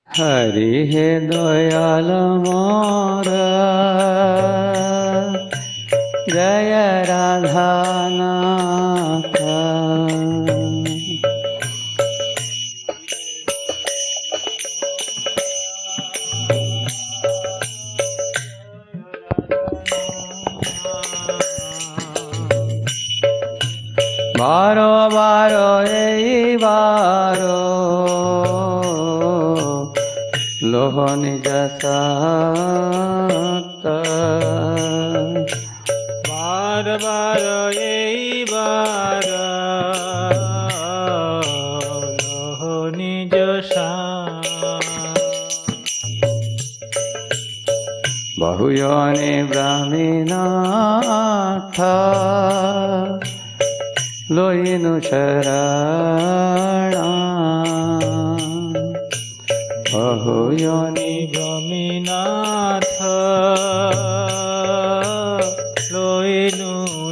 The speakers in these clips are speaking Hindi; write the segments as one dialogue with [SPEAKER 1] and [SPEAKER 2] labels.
[SPEAKER 1] हरि हे दयाल मोर जय राधानाथ। बारो बारो यही बारो लोह निज सत।
[SPEAKER 2] बार बार यही बार लोह निज
[SPEAKER 1] बहुयोनि ब्राह्मीनाथ लोहिनु शरणा। बहुयोनि
[SPEAKER 2] ब्रह्मीनाथ लोहिनु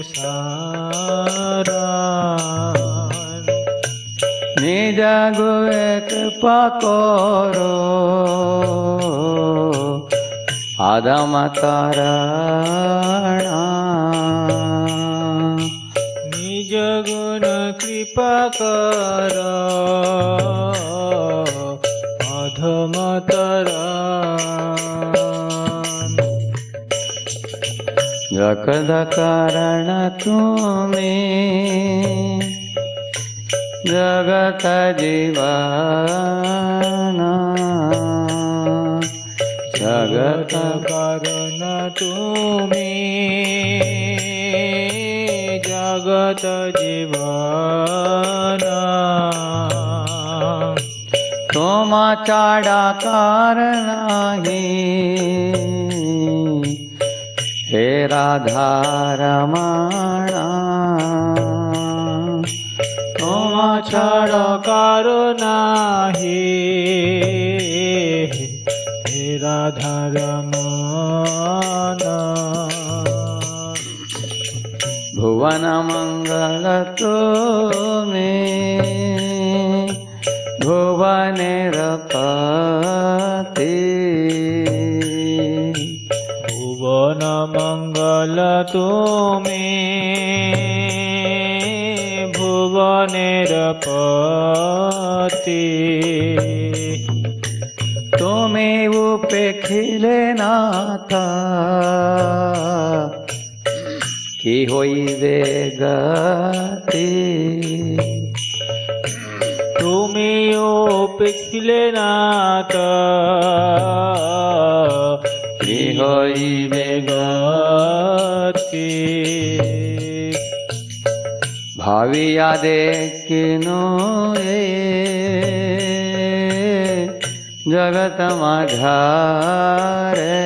[SPEAKER 2] शरण।
[SPEAKER 1] निज गुहे कृपा करो आदम कारणा।
[SPEAKER 2] निज गुण कृपा कर अधम तरण।
[SPEAKER 1] जगद कारण तुम्हें जगत जीवना।
[SPEAKER 2] जगत कारण तुम्हें जगत जीवना।
[SPEAKER 1] तुम चाड़ा कारणाही हे राधा रमणा।
[SPEAKER 2] तुम छाड़ कारो नाही हे राधा रमण।
[SPEAKER 1] भुवन मंगल तुम्हें भुवनेरपति।
[SPEAKER 2] भुवन मंगल तुम्हें भुवनेरपति।
[SPEAKER 1] तुम्हें उपेक्षिले नाथ की होइबे गति।
[SPEAKER 2] तुमी उपेक्षिले नाथ
[SPEAKER 1] की होइबे
[SPEAKER 2] गति।
[SPEAKER 1] भाविया देखिनु जगत माझारे।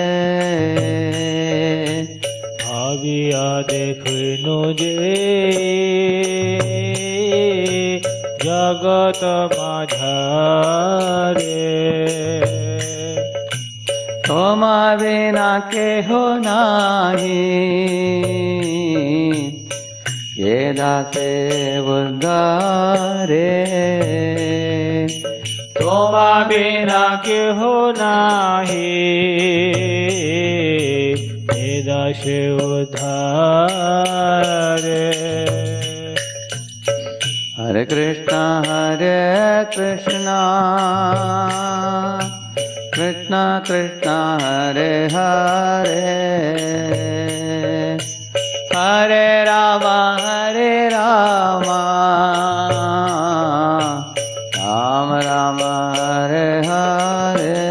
[SPEAKER 2] भाविया देखिनु जे जगत माझारे।
[SPEAKER 1] तुम बिना के हो नाही ये दासे उद्धारे।
[SPEAKER 2] तुम बिना के हो नाही हे दास उद्धारे।
[SPEAKER 1] हरे कृष्णा कृष्णा कृष्णा हरे हरे। हरे राम राम राम हरे हरे।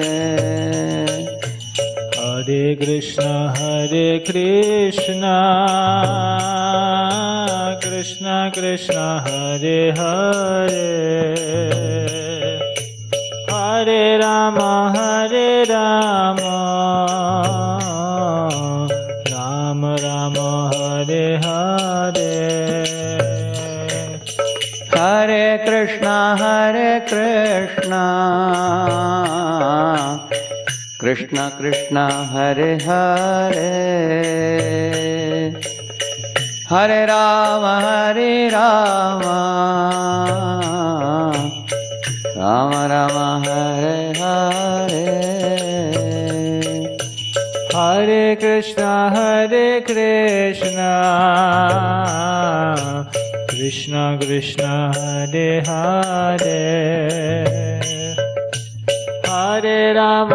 [SPEAKER 2] हरे कृष्णा कृष्णा कृष्णा हरे हरे। हरे राम राम राम हरे हरे।
[SPEAKER 1] हरे कृष्णा कृष्णा कृष्णा हरे हरे। हरे राम राम राम हरे हरे
[SPEAKER 2] हरे कृष्णा कृष्णा कृष्णा हरे हरे हरे राम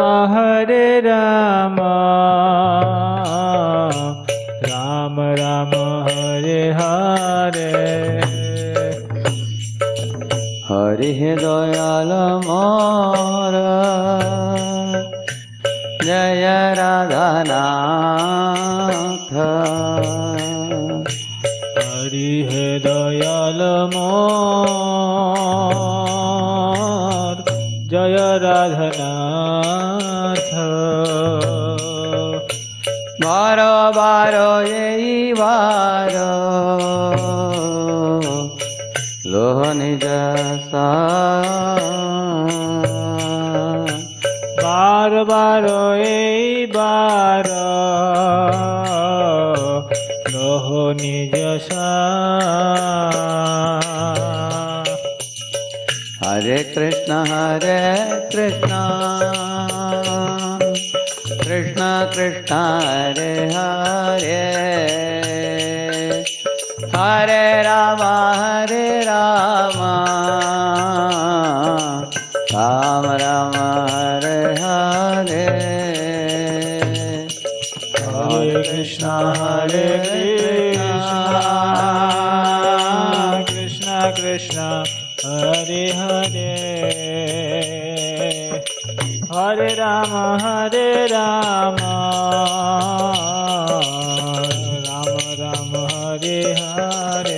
[SPEAKER 2] राम राम हरे हरे
[SPEAKER 1] हरि दयाल मोर जय राधानाथ
[SPEAKER 2] हरि है दयाल मोर जय राधानाथ
[SPEAKER 1] बारो बारो यही बारो लोह निज
[SPEAKER 2] बार बारो ए बार लोह निज
[SPEAKER 1] हरे कृष्ण कृष्ण कृष्ण हरे हरे हरे राम राम राम हरे हरे
[SPEAKER 2] हरे कृष्ण कृष्ण कृष्ण हरे हरे हरे राम राम राम हरे हरे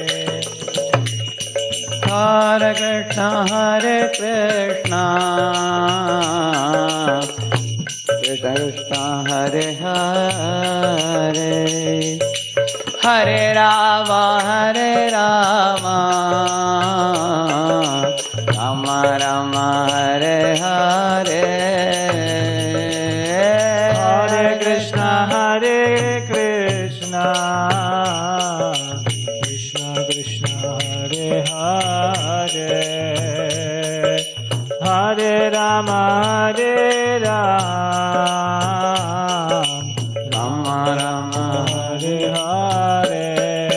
[SPEAKER 1] हरे कृष्ण कृष्ण हरे हरे हरे राम राम राम हरे हरे
[SPEAKER 2] हरे कृष्ण कृष्ण कृष्ण हरे हरे हरे राम
[SPEAKER 1] राम राम
[SPEAKER 2] हरे हरे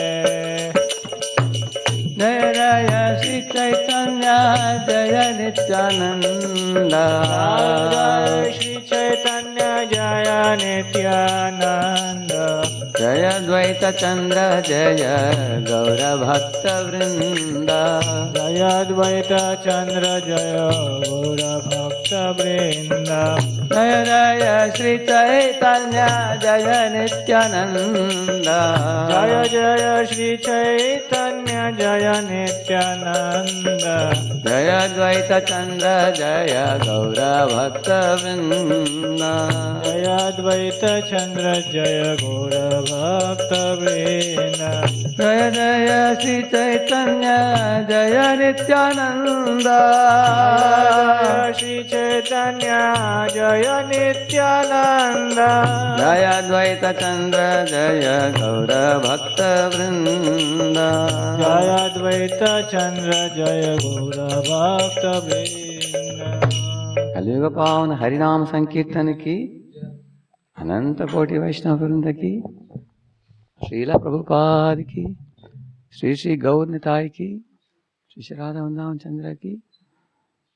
[SPEAKER 1] जय जय श्री चैतन्य जय नित्यानंद
[SPEAKER 2] जय श्री चैतन्य जय नित्यानंद
[SPEAKER 1] जय द्वैत चंद्र जय गौर भक्त वृंद
[SPEAKER 2] जय द्वैत चंद्र जय गौर भक्त वृंद
[SPEAKER 1] जय जय श्री चैतन्य जय नित्यानंद
[SPEAKER 2] जय जय श्री चैतन्य जय नित्यानंद
[SPEAKER 1] जय द्वैत चंद्र जय गौर भक्त वृंद
[SPEAKER 2] जय द्वैत चंद्र जय गौर भक्त वृंद
[SPEAKER 1] जय जय श्री चैतन्य जय नित्यानंद
[SPEAKER 2] श्री चैतन्य जय नित्यानंद
[SPEAKER 1] जय द्वैत चंद्र जय गौर भक्त वृंद
[SPEAKER 2] जय द्वैत चंद्र जय गौर भक्त वृंद
[SPEAKER 1] कलियुग पावन हरिनाम संकीर्तन की अनंत कोटि वैष्णव वृंद की श्रीला प्रभुपाद की श्री श्री गौर निताय की श्री श्री राधा वृंदावन चंद्र की